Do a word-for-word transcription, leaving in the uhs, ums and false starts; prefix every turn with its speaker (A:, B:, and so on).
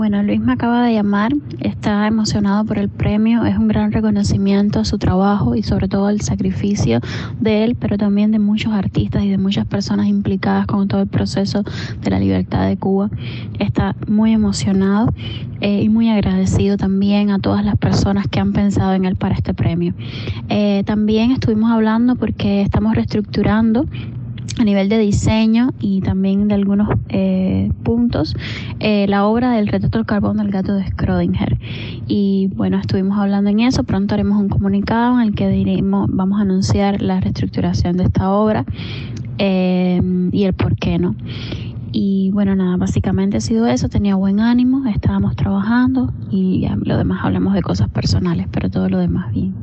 A: Bueno, Luis me acaba de llamar, está emocionado por el premio, es un gran reconocimiento a su trabajo y sobre todo el sacrificio de él, pero también de muchos artistas y de muchas personas implicadas con todo el proceso de la libertad de Cuba. Está muy emocionado eh, y muy agradecido también a todas las personas que han pensado en él para este premio. Eh, también estuvimos hablando porque estamos reestructurando a nivel de diseño y también de algunos eh, puntos, eh, la obra del retrato del carbón del gato de Schrödinger. Y bueno, estuvimos hablando en eso, pronto haremos un comunicado en el que diremos, vamos a anunciar la reestructuración de esta obra eh, y el por qué, ¿no? Y bueno, nada, básicamente ha sido eso, tenía buen ánimo, estábamos trabajando y ya lo demás hablamos de cosas personales, pero todo lo demás bien.